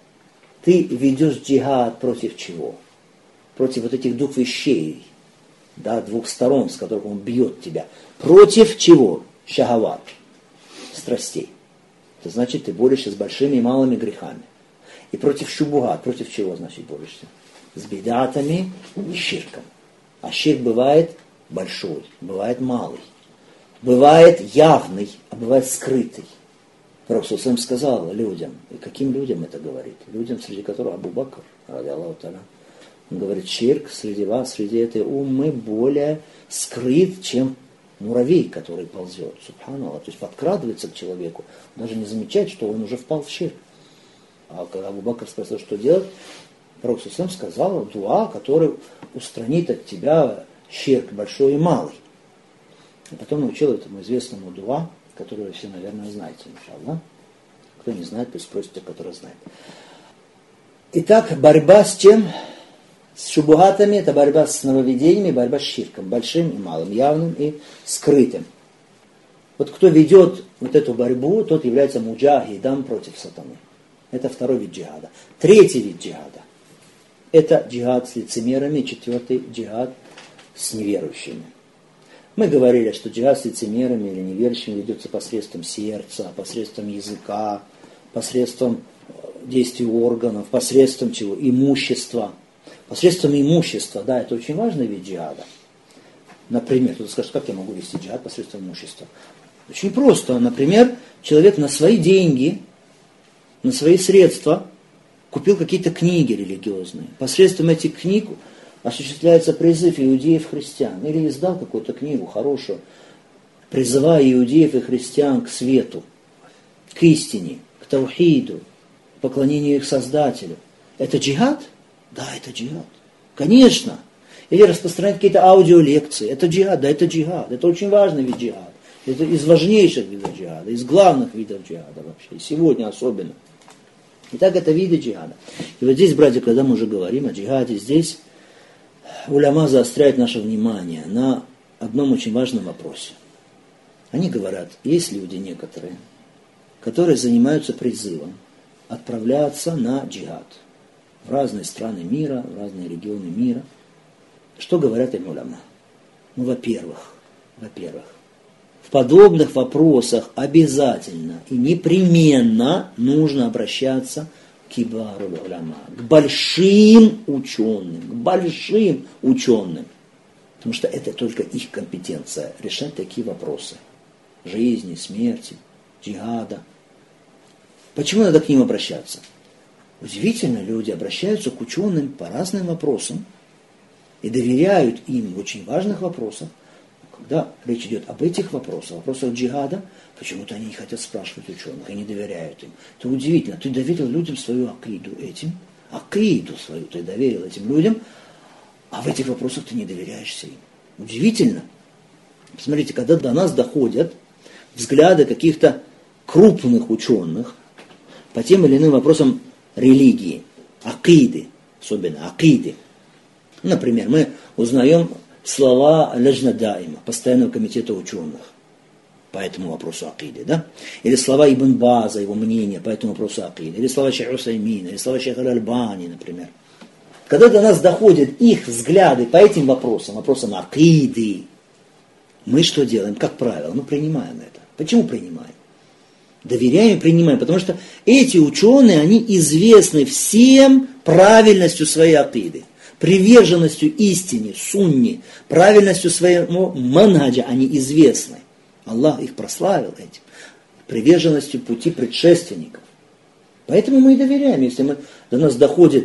ты ведешь джихад против чего? Против вот этих двух вещей, да, двух сторон, с которых он бьет тебя. Против чего? Шахават, страстей. Это значит, ты борешься с большими и малыми грехами. И против шубугат, против чего, значит, борешься? С бидатами и ширком. А ширк бывает большой, бывает малый. Бывает явный, а бывает скрытый. Пророк сам сказал людям, и каким людям это говорит? Людям, среди которых Абу Бакр, ради Аллаху та'аля, он говорит, ширк среди вас, среди этой уммы более скрыт, чем муравей, который ползет. Субханаллах, то есть подкрадывается к человеку, даже не замечает, что он уже впал в ширк. А когда Абу Бакр спросил, что делать, Пророк сам сказал дуа, который устранит от тебя ширк большой и малый. И потом научил этому известному дуа, который вы все, наверное, знаете, иншаллах. Кто не знает, пусть спросит те, которые знают. Итак, борьба с чем? С шубугатами, это борьба с нововведениями, борьба с ширком, большим и малым, явным и скрытым. Вот кто ведет вот эту борьбу, тот является муджахидом против сатаны. Это второй вид джихада. Третий вид джихада. Это джихад с лицемерами, четвертый джихад с неверующими. Мы говорили, что джихад с лицемерами или неверующими ведется посредством сердца, посредством языка, посредством действий органов, посредством чего? Имущества. Посредством имущества, да, это очень важный вид джихада. Например, кто-то скажет, как я могу вести джихад посредством имущества? Очень просто. Например, человек на свои деньги, на свои средства купил какие-то книги религиозные. Посредством этих книг осуществляется призыв иудеев-христиан. Или издал какую-то книгу хорошую, призывая иудеев и христиан к свету, к истине, к таухиду, к поклонению их Создателю. Это джихад? Да, это джихад. Конечно. Или распространять какие-то аудиолекции. Это джихад, да, это джихад. Это очень важный вид джихада. Это из важнейших видов джихада, из главных видов джихада вообще. И сегодня особенно. Итак, это виды джихада. И вот здесь, братья, когда мы уже говорим о джихаде, здесь уляма заостряет наше внимание на одном очень важном вопросе. Они говорят, есть люди некоторые, которые занимаются призывом отправляться на джихад в разные страны мира, в разные регионы мира. Что говорят им уляма? Ну, во-первых, в подобных вопросах обязательно и непременно нужно обращаться к кибару уляма, к большим ученым, потому что это только их компетенция решать такие вопросы жизни, смерти, джихада. Почему надо к ним обращаться? Удивительно, люди обращаются к ученым по разным вопросам и доверяют им в очень важных вопросах. Когда речь идет об этих вопросах, вопросах джихада, почему-то они не хотят спрашивать ученых и не доверяют им. Это удивительно. Ты доверил людям свою акиду этим, акиду свою ты доверил этим людям, а в этих вопросах ты не доверяешься им. Удивительно. Посмотрите, когда до нас доходят взгляды каких-то крупных ученых по тем или иным вопросам религии, акиды, особенно акиды. Например, мы узнаем слова Лежна Даима, постоянного комитета ученых. по этому вопросу акиды, да? Или слова Ибн База, его мнение по этому вопросу акиды, или слова Шейха Усаймина, или слова Шейха Аль-Альбани, например. Когда до нас доходят их взгляды по этим вопросам акиды, мы что делаем? Как правило, мы принимаем это. Почему принимаем? Доверяем и принимаем, потому что эти ученые, они известны всем правильностью своей акиды, приверженностью истине, сунне, правильностью своего манхаджа, они известны. Аллах их прославил этим, приверженностью пути предшественников. Поэтому мы и доверяем, если до нас доходят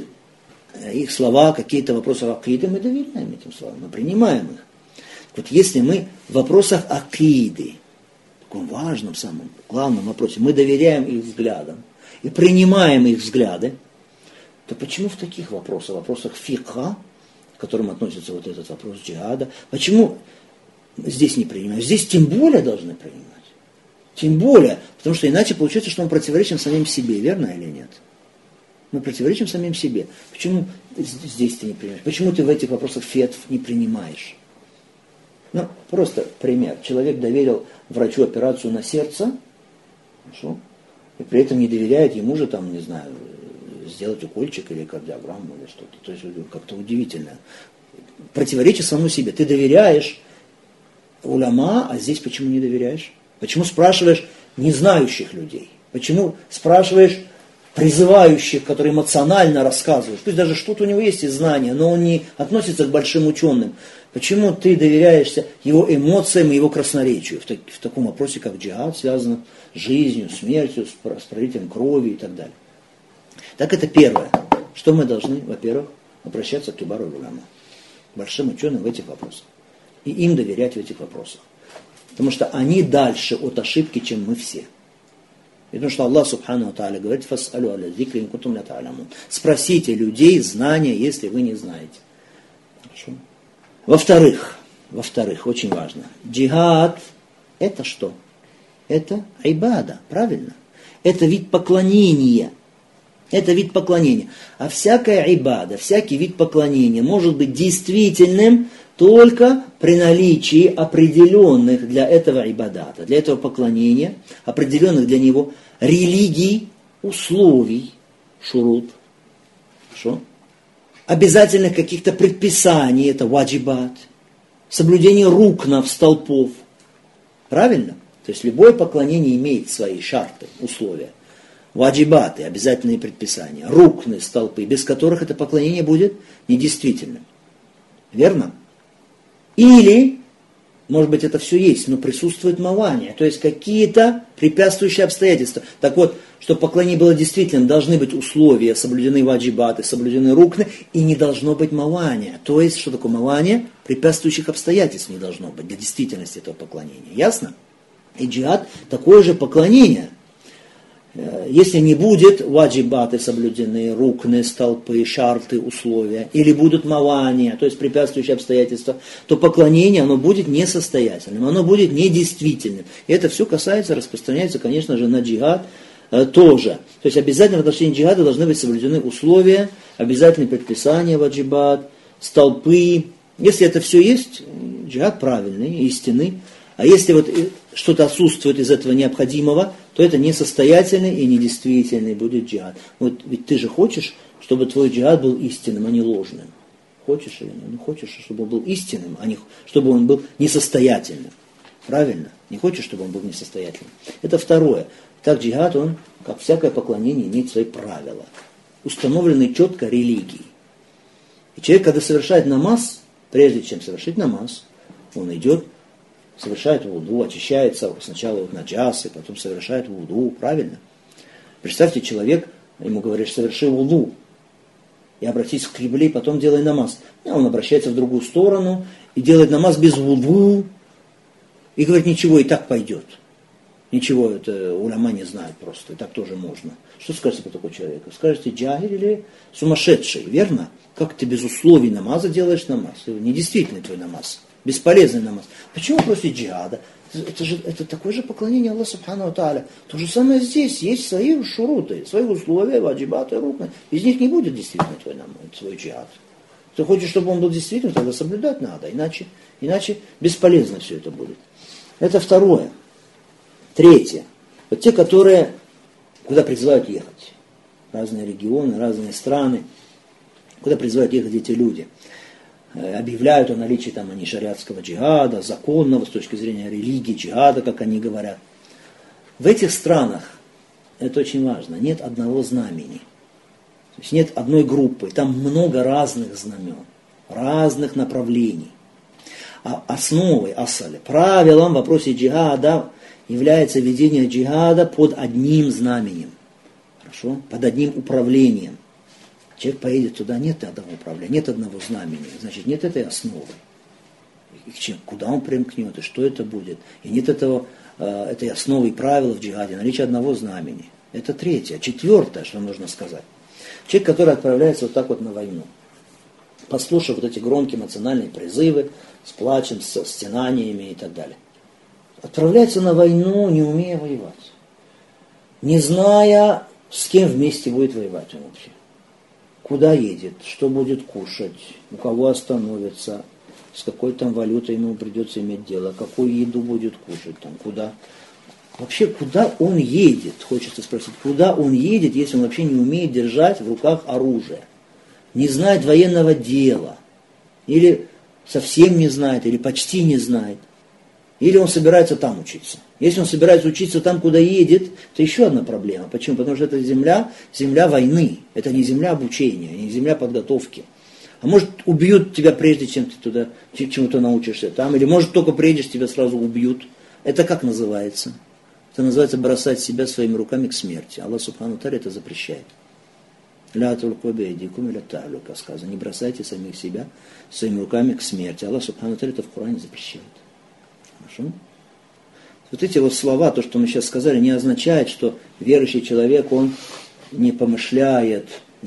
их слова, какие-то вопросы акиды, мы доверяем этим словам, мы принимаем их. Вот если мы в вопросах акиды, в таком важном, самом главном вопросе, мы доверяем их взглядам и принимаем их взгляды, то почему в таких вопросах фикха, к которым относится вот этот вопрос джихада, почему здесь не принимаем? Здесь тем более должны принимать. Тем более, потому что иначе получается, что мы противоречим самим себе, верно или нет? Мы противоречим самим себе. Почему здесь ты не принимаешь? Почему ты в этих вопросах фетв не принимаешь? Ну, просто пример. Человек доверил врачу операцию на сердце, хорошо, и при этом не доверяет ему же, там, не знаю, сделать укольчик или кардиограмму или что-то. То есть как-то удивительно. Противоречие самому себе. Ты доверяешь уляма, а здесь почему не доверяешь? Почему спрашиваешь незнающих людей? Почему спрашиваешь призывающих, которые эмоционально рассказывают? Пусть даже что-то у него есть из знания, но он не относится к большим ученым. Почему ты доверяешься его эмоциям и его красноречию в таком вопросе, как джихад, связано с жизнью, смертью, с пролитием крови и так далее? Так это первое. Что мы должны, во-первых, обращаться к кибару уляма, большим ученым в этих вопросах. И им доверять в этих вопросах. Потому что они дальше от ошибки, чем мы все. И потому что Аллах Субхану Ва Тааля говорит: «Фас'алю аля зикри ин кунтум ля та'ламун». Спросите людей знания, если вы не знаете. Хорошо? Во-вторых, очень важно. Джихад – это что? Это ибада, правильно? Это вид поклонения. Это вид поклонения. А всякая ибада, всякий вид поклонения может быть действительным только при наличии определенных для этого ибадата, для этого поклонения, определенных для него религий, условий, шурут, хорошо? Обязательных каких-то предписаний, это ваджибат, соблюдение рукнов, столпов. Правильно? То есть любое поклонение имеет свои шарты, условия. Ваджибаты, обязательные предписания, рукны, столпы, без которых это поклонение будет недействительным. Верно? Или, может быть, это все есть, но присутствует мавания, то есть какие-то препятствующие обстоятельства. Так вот, чтобы поклонение было действительным, должны быть условия, соблюдены ваджибаты, соблюдены рукны, и не должно быть мавания. То есть, что такое мавания? Препятствующих обстоятельств не должно быть для действительности этого поклонения. Ясно? И джихад такое же поклонение. Если не будет ваджибаты соблюдены, рукны, столпы, шарты, условия, или будут мавания, то есть препятствующие обстоятельства, то поклонение, оно будет несостоятельным, оно будет недействительным. И это все касается, распространяется, конечно же, на джихад тоже. То есть обязательно в отношении джихада должны быть соблюдены условия, обязательные предписания ваджибат, столпы. Если это все есть, джихад правильный, истинный. А если вот что-то отсутствует из этого необходимого, то это несостоятельный и недействительный будет джихад. Вот ведь ты же хочешь, чтобы твой джихад был истинным, а не ложным. Хочешь или нет? Ну хочешь, чтобы он был истинным, а не чтобы он был несостоятельным. Правильно? Не хочешь, чтобы он был несостоятельным. Это второе. Так джихад, он, как всякое поклонение, имеет свои правила, установленные четко религией. И человек, когда совершает намаз, прежде чем совершить намаз, он идет, совершает вуду, очищается сначала от наджасы, потом совершает вуду, правильно? Представьте, человек, ему говоришь, соверши вуду, и обратись к кибле, потом делай намаз. И он обращается в другую сторону, и делает намаз без вуду, и говорит, ничего, и так пойдет. Ничего, это уляма не знает просто, и так тоже можно. Что скажете по такому человеку? Скажете, джахиль или сумасшедший, верно? Как ты без условий намаза делаешь намаз? Это недействительный твой намаз. Бесполезный намаз. Почему против джихада? Это такое же поклонение Аллаху Субхану Ва Тааля. То же самое здесь. Есть свои шуруты, свои условия, ваджибаты, рукны. Из них не будет действительно твой намаз, твой джихад. Ты хочешь, чтобы он был действительным, тогда соблюдать надо. Иначе бесполезно все это будет. Это второе. Третье. Вот те, которые, куда призывают ехать. Разные регионы, разные страны. Куда призывают ехать эти люди. Объявляют о наличии там они шариатского джихада, законного с точки зрения религии, джихада, как они говорят. В этих странах, это очень важно, нет одного знамени. То есть нет одной группы, там много разных знамен, разных направлений. А основой, правилом в вопросе джихада является ведение джихада под одним знаменем. Хорошо? Под одним управлением. Человек поедет туда, нет одного управления, нет одного знамени, значит нет этой основы. И куда он примкнет, и что это будет? И нет этой основы и правил в джихаде, наличие одного знамени. Это третье. Четвертое, что нужно сказать. Человек, который отправляется вот так вот на войну, послушав вот эти громкие эмоциональные призывы, с плачем, с стенаниями и так далее, отправляется на войну, не умея воевать, не зная, с кем вместе будет воевать он вообще. Куда едет, что будет кушать, у кого остановится, с какой там валютой ему придется иметь дело, какую еду будет кушать, там, куда. Вообще, куда он едет, хочется спросить, куда он едет, если он вообще не умеет держать в руках оружие, не знает военного дела, или совсем не знает, или почти не знает, или он собирается там учиться. Если он собирается учиться там, куда едет, это еще одна проблема. Почему? Потому что это земля войны, это не земля обучения, не земля подготовки. А может, убьют тебя прежде, чем ты туда чему-то научишься там, или может, только приедешь, тебя сразу убьют. Это как называется? Это называется бросать себя своими руками к смерти. Аллах Субхану Тааля это запрещает. Ля тулку бейдикум иля та'лука сказано. Не бросайте самих себя своими руками к смерти. Аллах Субхану Тааля это в Коране запрещает. Хорошо? Вот эти вот слова, то, что мы сейчас сказали, не означает, что верующий человек, он не помышляет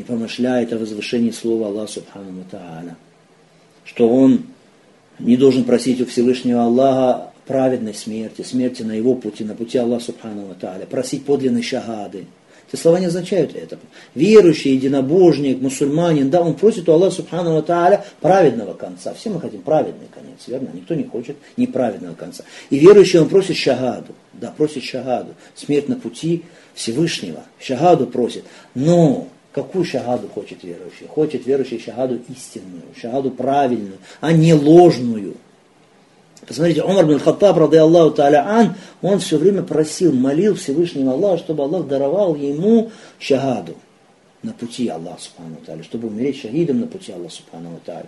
о возвышении слова Аллаха Субхану Тааля. Что он не должен просить у Всевышнего Аллаха праведной смерти на его пути, на пути Аллаха Субхану Тааля, просить подлинной шахады. Эти слова не означают это. Верующий, единобожник, мусульманин, да, он просит у Аллаха Субхану Тааля праведного конца. Все мы хотим праведный конец, верно? Никто не хочет неправедного конца. И верующий, он просит шахаду, да, просит шахаду, смерть на пути Всевышнего. Шахаду просит. Но какую шахаду хочет верующий? Хочет верующий шахаду истинную, шахаду правильную, а не ложную. Посмотрите, Умар бин Хаттаб, ради Аллаху та'аля ан, он все время просил, молил Всевышнего Аллаха, чтобы Аллах даровал ему шахаду на пути Аллаха Субхану Тааля, чтобы умереть шахидом на пути Аллаха Субхану Тааля.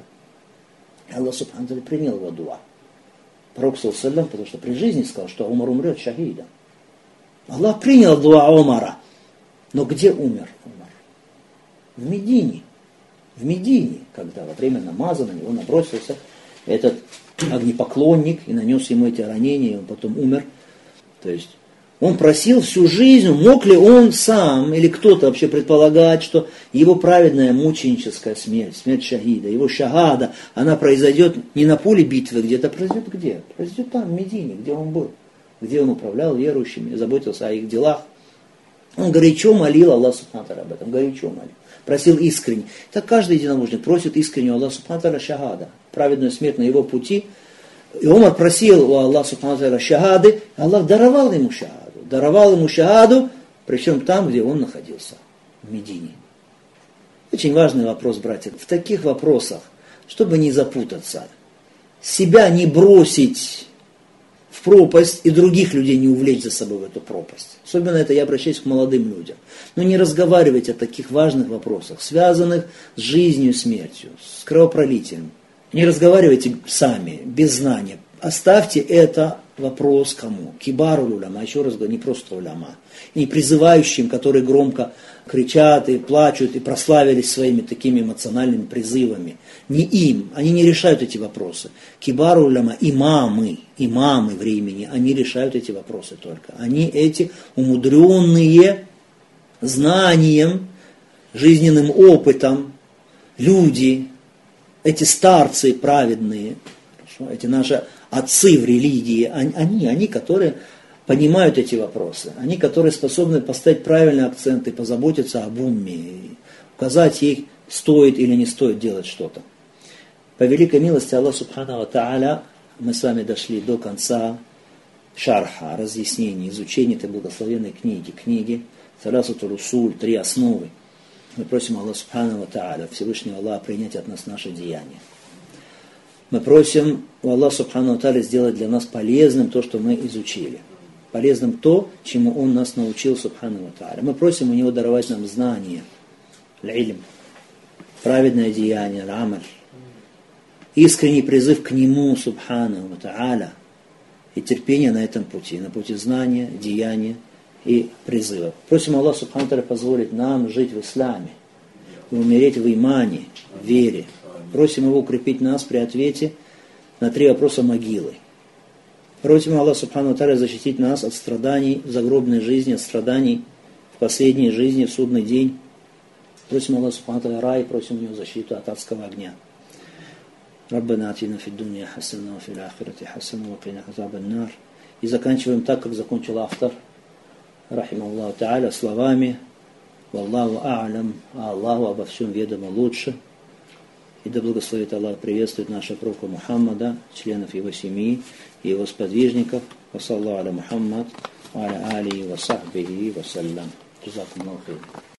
И Аллах Субхану Тааля принял его дуа. Пророк саллаллаху, потому что при жизни сказал, что Умар умрет шахидом. Аллах принял дуа Умара. Но где умер Умар? В Медине. В Медине, когда во время намаза на него набросился этот огнепоклонник и нанес ему эти ранения, и он потом умер. То есть он просил всю жизнь, мог ли он сам или кто-то вообще предполагать, что его праведная мученическая смерть, смерть шахида, его шахада, она произойдет не на поле битвы где-то, произойдет где? Произойдет там, в Медине, где он был, где он управлял верующими, заботился о их делах. Он горячо молил Аллаха Субхану Тааля об этом, горячо молил. Просил искренне. Так каждый единобожник просит искренне у Аллаха Субхану Тааля шахада, праведную смерть на его пути. И Умар просил у Аллаха Субхану Тааля шахады, Аллах даровал ему шахаду, причем там, где он находился, в Медине. Очень важный вопрос, братья. В таких вопросах, чтобы не запутаться, себя не бросить в пропасть и других людей не увлечь за собой в эту пропасть. Особенно это я обращаюсь к молодым людям. Но не разговаривайте о таких важных вопросах, связанных с жизнью и смертью, с кровопролитием. Не разговаривайте сами, без знания. Оставьте это вопрос кому? Кибару уляма, еще раз говорю, не просто уляма. И не призывающим, которые громко кричат и плачут и прославились своими такими эмоциональными призывами. Не им, они не решают эти вопросы. Кибару уляма, имамы времени, они решают эти вопросы только. Они эти умудренные знанием, жизненным опытом люди, эти старцы праведные, эти наши отцы в религии, они, которые понимают эти вопросы, они, которые способны поставить правильные акценты, позаботиться об умме, указать ей, стоит или не стоит делать что-то. По великой милости Аллаха Субхану Тааля мы с вами дошли до конца шарха, разъяснения, изучения этой благословенной книги Саласатуль Усуль, 3 основы. Мы просим Аллаха Субхану ва Тааля, Всевышнего Аллаха, принять от нас наши деяния. Мы просим у Аллаха Субхану ва Тааля сделать для нас полезным то, что мы изучили. Полезным то, чему Он нас научил, Субхану ва Тааля. Мы просим у Него даровать нам знания, илм, праведное деяние, амаль, искренний призыв к Нему, Субхану ва Тааля, и терпение на этом пути, на пути знания, деяния и призыва. Просим Аллаха Субхану ва Тааля позволить нам жить в исламе и умереть в имане, в вере. Просим Его укрепить нас при ответе на 3 вопроса могилы. Просим Аллаха Субхану ва Тааля защитить нас от страданий в загробной жизни, от страданий в последней жизни, в судный день. Просим Аллаха Субхану ва Тааля рай, просим у Него защиту от адского огня. Раббана атина фид дунья хасана ва фил ахирати хасана ва кина азабан нар. И заканчиваем так, как закончил автор, рахимахуллаху тааля, словами: «Валлаху а'лам», а Аллаху обо всем ведомо лучше. И да благословит Аллах, приветствует нашего пророка Мухаммада, членов его семьи и его сподвижников. Ва саллаллаху аля Мухаммад, ва аля алихи ва сахбихи ва саллям. Джазакумуллаху хайран.